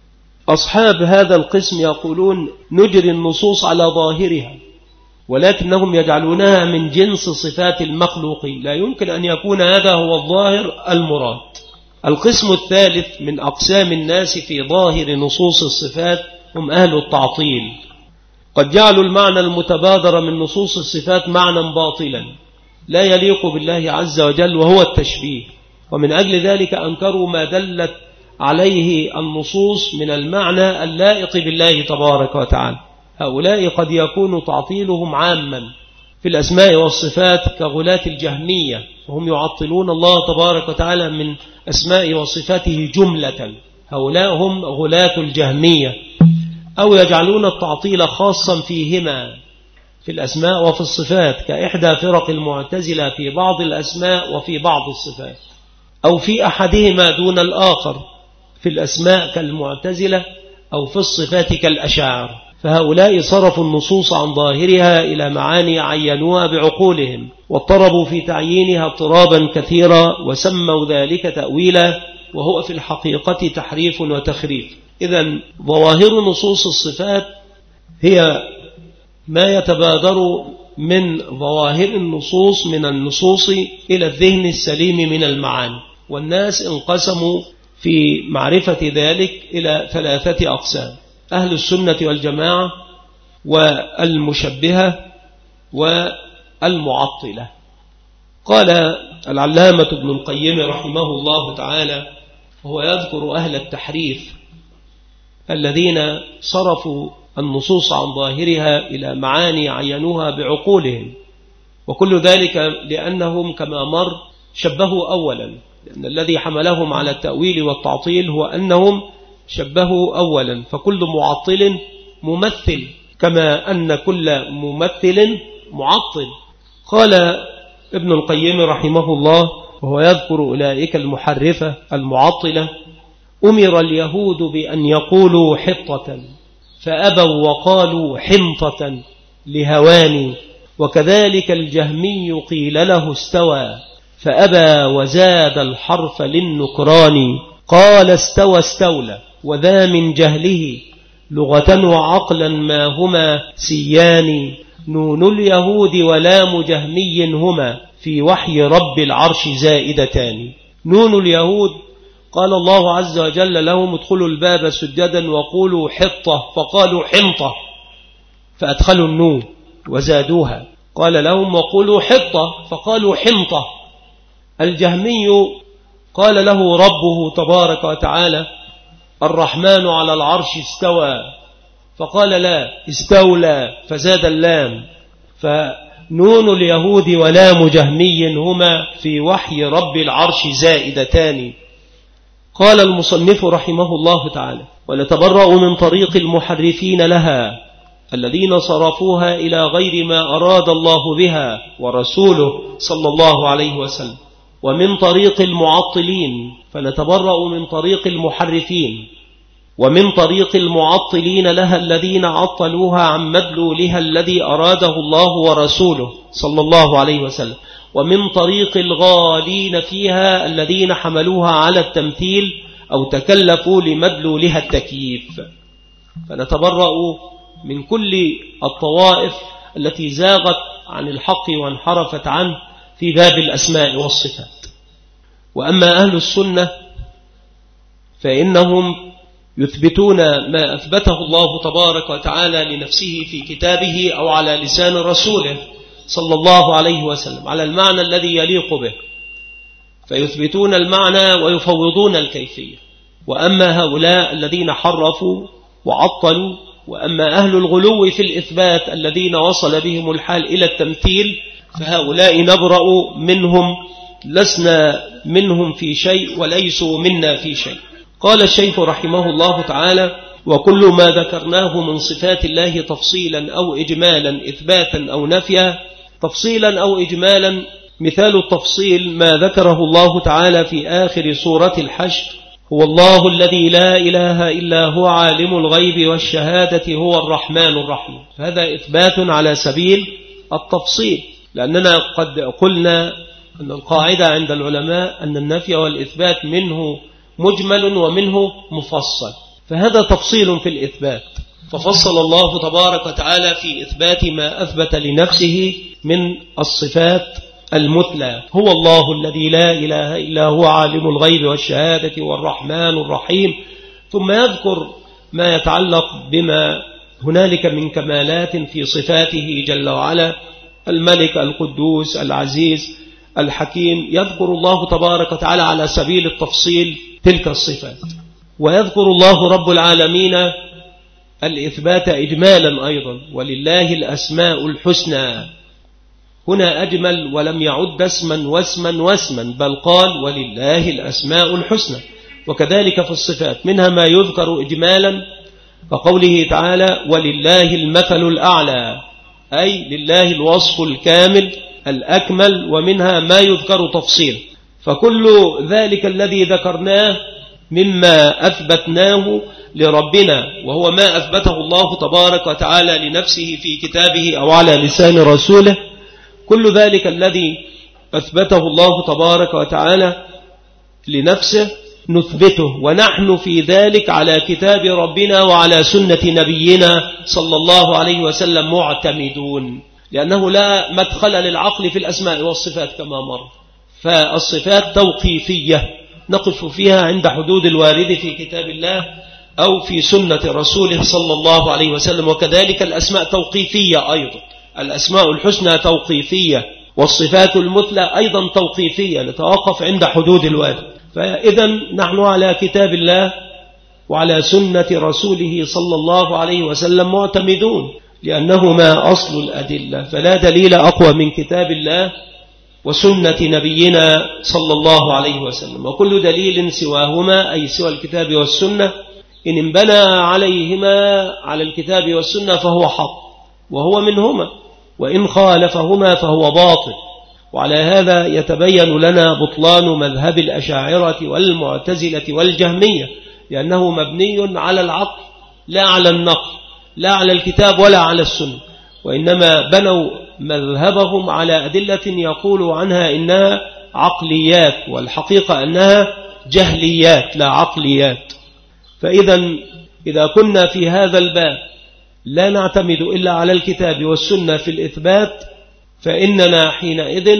أصحاب هذا القسم يقولون نجري النصوص على ظاهرها، ولكنهم يجعلونها من جنس صفات المخلوقين. لا يمكن أن يكون هذا هو الظاهر المراد. القسم الثالث من أقسام الناس في ظاهر نصوص الصفات هم أهل التعطيل. قد جعلوا المعنى المتبادر من نصوص الصفات معنى باطلا لا يليق بالله عز وجل، وهو التشبيه. ومن أجل ذلك أنكروا ما دلت عليه النصوص من المعنى اللائق بالله تبارك وتعالى. هؤلاء قد يكون تعطيلهم عاما في الأسماء والصفات كغلاة الجهمية، وهم يعطلون الله تبارك وتعالى من أسماء وصفاته جملة، هؤلاء هم غلاة الجهمية. أو يجعلون التعطيل خاصا فيهما في الأسماء وفي الصفات، كإحدى فرق المعتزلة في بعض الأسماء وفي بعض الصفات، أو في أحدهما دون الآخر، في الأسماء كالمعتزلة أو في الصفات كالأشاعرة. فهؤلاء صرفوا النصوص عن ظاهرها إلى معاني عينوها بعقولهم، واضطربوا في تعيينها اضطرابا كثيرا، وسموا ذلك تأويلا، وهو في الحقيقة تحريف وتخريف. إذن ظواهر نصوص الصفات هي ما يتبادر من ظواهر النصوص من النصوص إلى الذهن السليم من المعاني. والناس انقسموا في معرفة ذلك إلى 3 أقسام: أهل السنة والجماعة، والمشبهة، والمعطلة. قال العلامة ابن القيم رحمه الله تعالى وهو يذكر أهل التحريف الذين صرفوا النصوص عن ظاهرها إلى معاني عينوها بعقولهم، وكل ذلك لأنهم كما مر شبهوا أولا، لأن الذي حملهم على التأويل والتعطيل هو أنهم شبهوا أولا. فكل معطل ممثل كما أن كل ممثل معطل. قال ابن القيم رحمه الله وهو يذكر أولئك المحرفة المعطلة: أمر اليهود بأن يقولوا حطة فأبوا وقالوا حنطة لهواني، وكذلك الجهمي قيل له استوى فأبى وزاد الحرف للنكران، قال استوى استولى، وذا من جهله لغة وعقلا ما هما سيان، نون اليهود ولام جهمي هما في وحي رب العرش زائدتان. نون اليهود قال الله عز وجل لهم ادخلوا الباب سجدا وقولوا حطة فقالوا حنطة فأدخلوا النون وزادوها. قال لهم وقولوا حطة فقالوا حنطة. الجهمي قال له ربه تبارك وتعالى الرحمن على العرش استوى، فقال لا استولى فزاد اللام. فنون اليهود ولام جهمي هما في وحي رب العرش زائدتان. قال المصنف رحمه الله تعالى: ونتبرأ من طريق المحرفين لها الذين صرفوها إلى غير ما أراد الله بها ورسوله صلى الله عليه وسلم، ومن طريق المعطلين، فنتبرأ من طريق المحرفين ومن طريق المعطلين لها الذين عطلوها عن مدلولها الذي أراده الله ورسوله صلى الله عليه وسلم، ومن طريق الغالين فيها الذين حملوها على التمثيل أو تكلفوا لمدلولها التكييف. فنتبرأ من كل الطوائف التي زاغت عن الحق وانحرفت عنه في باب الأسماء والصفات. وأما أهل السنة فإنهم يثبتون ما أثبته الله تبارك وتعالى لنفسه في كتابه أو على لسان رسوله صلى الله عليه وسلم على المعنى الذي يليق به، فيثبتون المعنى ويفوضون الكيفية. وأما هؤلاء الذين حرفوا وعطلوا، وأما أهل الغلو في الإثبات الذين وصل بهم الحال إلى التمثيل، فهؤلاء نبرأ منهم، لسنا منهم في شيء وليسوا منا في شيء. قال الشيخ رحمه الله تعالى: وكل ما ذكرناه من صفات الله تفصيلا أو إجمالا إثباتا أو نفيا. تفصيلا أو إجمالا، مثال التفصيل ما ذكره الله تعالى في آخر سورة الحشر: هو الله الذي لا إله إلا هو عالم الغيب والشهادة هو الرحمن الرحيم. هذا إثبات على سبيل التفصيل، لأننا قد قلنا أن القاعدة عند العلماء أن النفي والإثبات منه مجمل ومنه مفصل، فهذا تفصيل في الإثبات. ففصل الله تبارك وتعالى في إثبات ما أثبت لنفسه من الصفات المثلى: هو الله الذي لا إله إلا هو عالم الغيب والشهادة والرحمن الرحيم. ثم يذكر ما يتعلق بما هنالك من كمالات في صفاته جل وعلا: الملك، القدوس، العزيز، الحكيم. يذكر الله تبارك وتعالى على سبيل التفصيل تلك الصفات. ويذكر الله رب العالمين الإثبات إجمالا أيضا: ولله الأسماء الحسنى. هنا أجمل ولم يعد اسما واسما واسما، بل قال ولله الأسماء الحسنى. وكذلك في الصفات منها ما يذكر إجمالا كقوله تعالى: ولله المثل الأعلى، أي لله الوصف الكامل الأكمل. ومنها ما يذكر تفصيل. فكل ذلك الذي ذكرناه مما أثبتناه لربنا، وهو ما أثبته الله تبارك وتعالى لنفسه في كتابه أو على لسان رسوله، كل ذلك الذي أثبته الله تبارك وتعالى لنفسه نثبته، ونحن في ذلك على كتاب ربنا وعلى سنة نبينا صلى الله عليه وسلم معتمدون، لأنه لا مدخل للعقل في الأسماء والصفات كما مر. فالصفات توقيفية نقف فيها عند حدود الوارد في كتاب الله أو في سنة رسوله صلى الله عليه وسلم. وكذلك الأسماء توقيفية أيضا، الأسماء الحسنى توقيفية، والصفات المثلى أيضا توقيفية، نتوقف عند حدود الوارد. فإذا نحن على كتاب الله وعلى سنة رسوله صلى الله عليه وسلم معتمدون، لأنهما أصل الأدلة، فلا دليل أقوى من كتاب الله وسنة نبينا صلى الله عليه وسلم. وكل دليل سواهما، أي سوى الكتاب والسنة، إن انبنى عليهما على الكتاب والسنة فهو حق وهو منهما، وإن خالفهما فهو باطل. وعلى هذا يتبين لنا بطلان مذهب الأشاعرة والمعتزلة والجهمية، لأنه مبني على العقل لا على النقل، لا على الكتاب ولا على السنة، وإنما بنوا مذهبهم على أدلة يقول عنها إنها عقليات، والحقيقة أنها جهليات لا عقليات. فإذا كنا في هذا الباب لا نعتمد إلا على الكتاب والسنة في الإثبات، فإننا حينئذ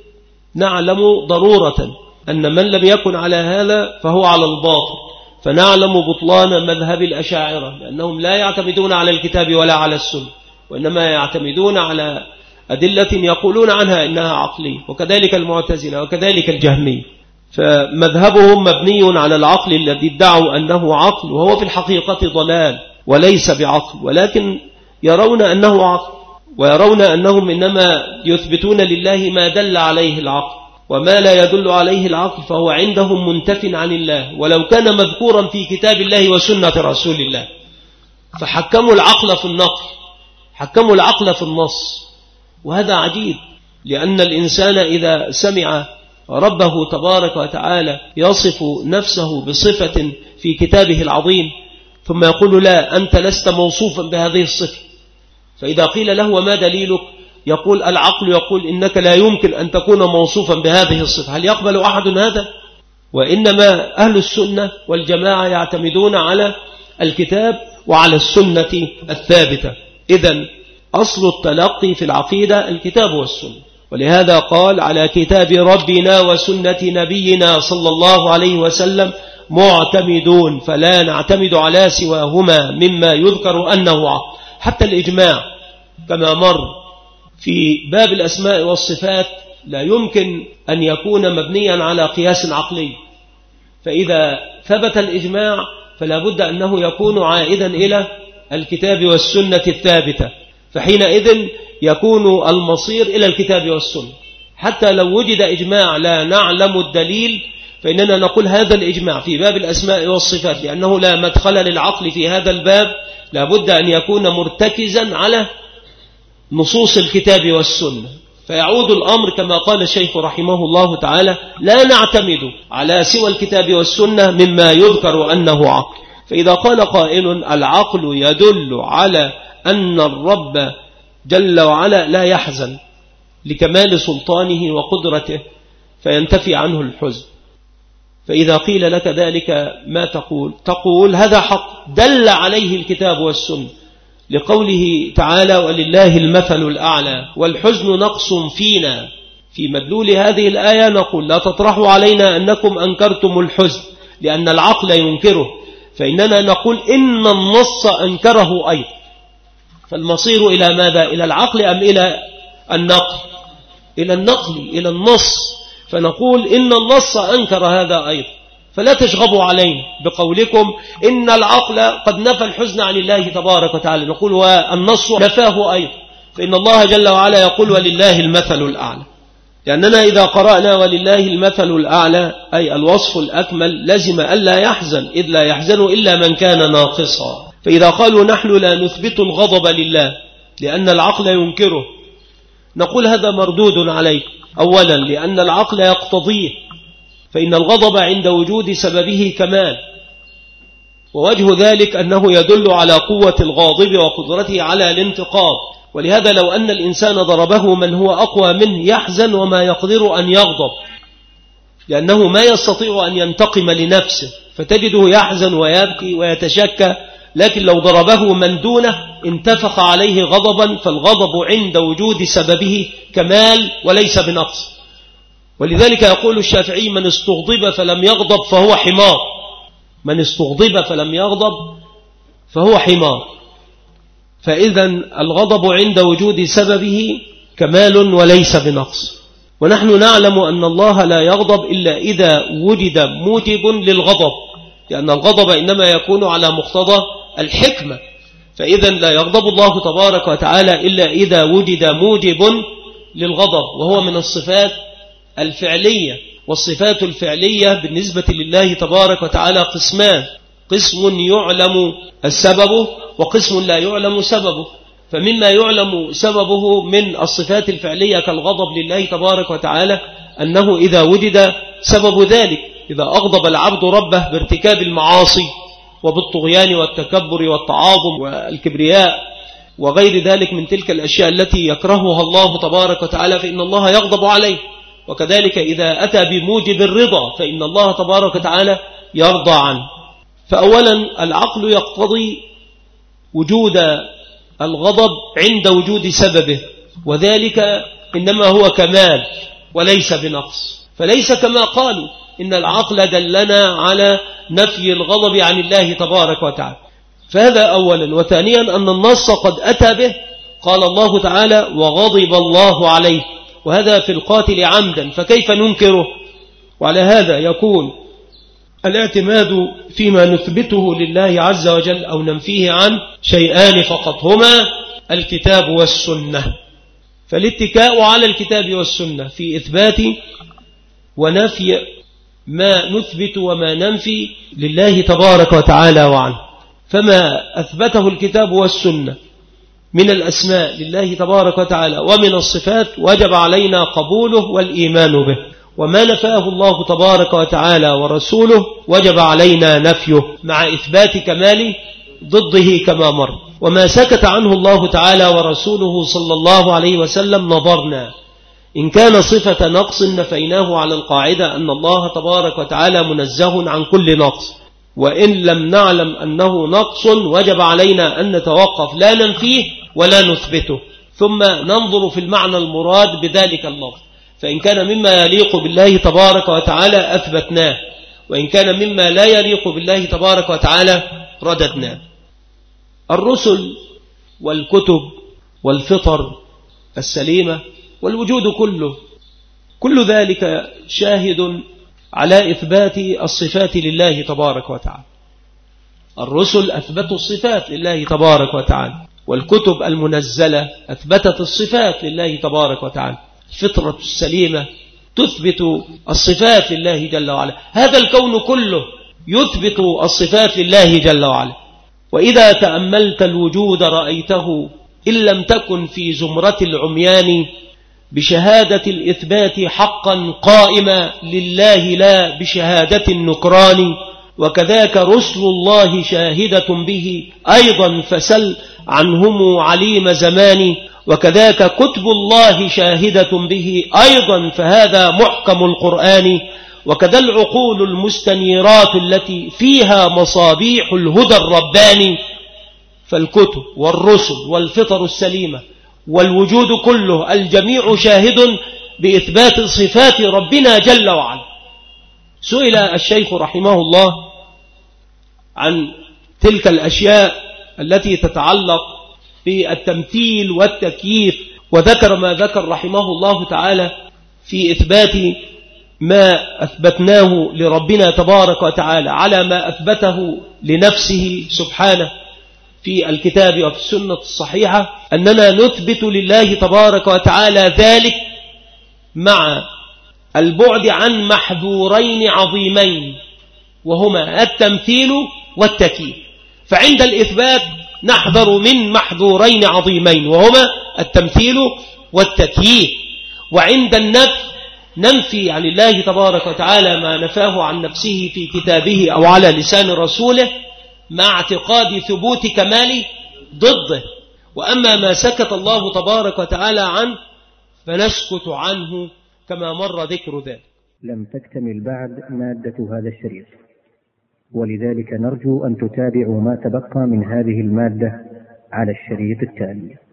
نعلم ضرورة أن من لم يكن على هذا فهو على الباطل. فنعلم بطلان مذهب الأشاعرة، لأنهم لا يعتمدون على الكتاب ولا على السنة، وإنما يعتمدون على أدلة يقولون عنها إنها عقلية. وكذلك المعتزلة وكذلك الجهمية، فمذهبهم مبني على العقل الذي ادعوا أنه عقل، وهو في الحقيقة ضلال وليس بعقل، ولكن يرون أنه عقل، ويرون أنهم إنما يثبتون لله ما دل عليه العقل، وما لا يدل عليه العقل فهو عندهم منتف عن الله، ولو كان مذكورا في كتاب الله وسنة رسول الله. فحكموا العقل في النقل، حكموا العقل في النص. وهذا عجيب، لأن الإنسان إذا سمع ربه تبارك وتعالى يصف نفسه بصفة في كتابه العظيم ثم يقول لا أنت لست موصوفا بهذه الصفة، فإذا قيل له وما دليلك يقول العقل يقول إنك لا يمكن أن تكون موصوفا بهذه الصفة، هل يقبل أحد هذا؟ وإنما أهل السنة والجماعة يعتمدون على الكتاب وعلى السنة الثابتة. إذن أصل التلقي في العقيدة الكتاب والسنة، ولهذا قال على كتاب ربنا وسنة نبينا صلى الله عليه وسلم معتمدون، فلا نعتمد على سواهما مما يذكر أنه عقل. حتى الإجماع كما مر في باب الأسماء والصفات لا يمكن أن يكون مبنيا على قياس عقلي، فإذا ثبت الإجماع فلا بد أنه يكون عائدا إلى الكتاب والسنة الثابتة، فحينئذ يكون المصير إلى الكتاب والسنة. حتى لو وجد إجماع لا نعلم الدليل فإننا نقول هذا الإجماع في باب الأسماء والصفات لأنه لا مدخل للعقل في هذا الباب، لا بد أن يكون مرتكزا على نصوص الكتاب والسنة. فيعود الأمر كما قال الشيخ رحمه الله تعالى لا نعتمد على سوى الكتاب والسنة مما يذكر أنه عقل. فإذا قال قائل العقل يدل على أن الرب جل وعلا لا يحزن لكمال سلطانه وقدرته فينتفي عنه الحزن، فإذا قيل لك ذلك ما تقول؟ تقول هذا حق دل عليه الكتاب والسنة، لقوله تعالى ولله المثل الأعلى والحزن نقص فينا. في مدلول هذه الآية نقول لا تطرحوا علينا أنكم أنكرتم الحزن لأن العقل ينكره، فإننا نقول إن النص أنكره أيضا. فالمصير إلى ماذا؟ إلى العقل أم إلى النقل؟ إلى النقل، إلى النص. فنقول إن النص أنكر هذا أيضا، فلا تشغبوا علينا بقولكم إن العقل قد نفى الحزن عن الله تبارك وتعالى. نقول والنص نفاه أيضا، فإن الله جل وعلا يقول ولله المثل الأعلى، لأننا إذا قرأنا ولله المثل الأعلى أي الوصف الأكمل لزم ألا يحزن، إذ لا يحزن إلا من كان ناقصا. فإذا قالوا نحن لا نثبت الغضب لله لأن العقل ينكره، نقول هذا مردود عليك. أولا لأن العقل يقتضيه، فإن الغضب عند وجود سببه كمال، ووجه ذلك أنه يدل على قوة الغاضب وقدرته على الانتقام. ولهذا لو أن الإنسان ضربه من هو أقوى منه يحزن وما يقدر أن يغضب، لأنه ما يستطيع أن ينتقم لنفسه، فتجده يحزن ويبكي ويتشكى. لكن لو ضربه من دونه انتفخ عليه غضبا، فالغضب عند وجود سببه كمال وليس بنقص. ولذلك يقول الشافعي من استغضب فلم يغضب فهو حمار، من استغضب فلم يغضب فهو حمار. فإذا الغضب عند وجود سببه كمال وليس بنقص. ونحن نعلم أن الله لا يغضب إلا إذا وجد موجب للغضب، لأن الغضب إنما يكون على مقتضى الحكمة، فإذا لا يغضب الله تبارك وتعالى إلا إذا وجد موجب للغضب، وهو من الصفات الفعلية. والصفات الفعلية بالنسبة لله تبارك وتعالى قسمان، قسم يعلم السبب وقسم لا يعلم سببه. فمما يعلم سببه من الصفات الفعلية كالغضب لله تبارك وتعالى أنه إذا وجد سبب ذلك، إذا أغضب العبد ربه بارتكاب المعاصي وبالطغيان والتكبر والتعاظم والكبرياء وغير ذلك من تلك الأشياء التي يكرهها الله تبارك وتعالى، فإن الله يغضب عليه. وكذلك إذا أتى بموجب الرضا فإن الله تبارك وتعالى يرضى عنه. فأولا العقل يقتضي وجود الغضب عند وجود سببه، وذلك إنما هو كمال وليس بنقص. فليس كما قالوا إن العقل دلنا على نفي الغضب عن الله تبارك وتعالى، فهذا أولا. وثانيا أن النص قد أتى به، قال الله تعالى وغضب الله عليه، وهذا في القاتل عمدا، فكيف ننكره؟ وعلى هذا يكون الاعتماد فيما نثبته لله عز وجل أو ننفيه عن شيئان فقط، هما الكتاب والسنة. فالاتكاء على الكتاب والسنة في إثبات ونفي ما نثبت وما ننفي لله تبارك وتعالى وعنه. فما أثبته الكتاب والسنة من الأسماء لله تبارك وتعالى ومن الصفات وجب علينا قبوله والإيمان به، وما نفاه الله تبارك وتعالى ورسوله وجب علينا نفيه مع إثبات كمال ضده كما مر. وما سكت عنه الله تعالى ورسوله صلى الله عليه وسلم نظرنا. إن كان صفة نقص نفيناه على القاعدة أن الله تبارك وتعالى منزه عن كل نقص، وإن لم نعلم أنه نقص وجب علينا أن نتوقف لا ننفيه ولا نثبته، ثم ننظر في المعنى المراد بذلك اللفظ، فإن كان مما يليق بالله تبارك وتعالى أثبتناه، وإن كان مما لا يليق بالله تبارك وتعالى رددناه. الرسل والكتب والفطر السليمة والوجود كل ذلك شاهد على إثبات الصفات لله تبارك وتعالى. الرسل أثبتوا الصفات لله تبارك وتعالى، والكتب المنزلة أثبتت الصفات لله تبارك وتعالى. الفطرة السليمة تثبت الصفات لله جل وعلا. هذا الكون كله يثبت الصفات لله جل وعلا. وإذا تأملت الوجود رأيته إن لم تكن في زمرة العميان بشهادة الإثبات حقا قائما لله لا بشهادة النكران. وكذاك رسل الله شاهدة به أيضا فسل عنهم عليم زمان. وكذاك كتب الله شاهدة به أيضا فهذا محكم القرآن. وكذا العقول المستنيرات التي فيها مصابيح الهدى الرباني. فالكتب والرسل والفطر السليمة والوجود كله الجميع شاهد بإثبات صفات ربنا جل وعلا. سئل الشيخ رحمه الله عن تلك الأشياء التي تتعلق بالتمثيل والتكييف، وذكر ما ذكر رحمه الله تعالى في إثبات ما أثبتناه لربنا تبارك وتعالى على ما أثبته لنفسه سبحانه في الكتاب وفي السنة الصحيحة، أننا نثبت لله تبارك وتعالى ذلك مع البعد عن محذورين عظيمين، وهما التمثيل والتكييف. فعند الإثبات نحذر من محذورين عظيمين وهما التمثيل والتكييف، وعند النفي ننفي عن الله تبارك وتعالى ما نفاه عن نفسه في كتابه أو على لسان رسوله مع اعتقاد ثبوت كمال ضده. وأما ما سكت الله تبارك وتعالى عنه فنسكت عنه كما مر ذكر ذلك. لم تكتمل بعد مادة هذا الشريط، ولذلك نرجو أن تتابعوا ما تبقى من هذه المادة على الشريط التالي.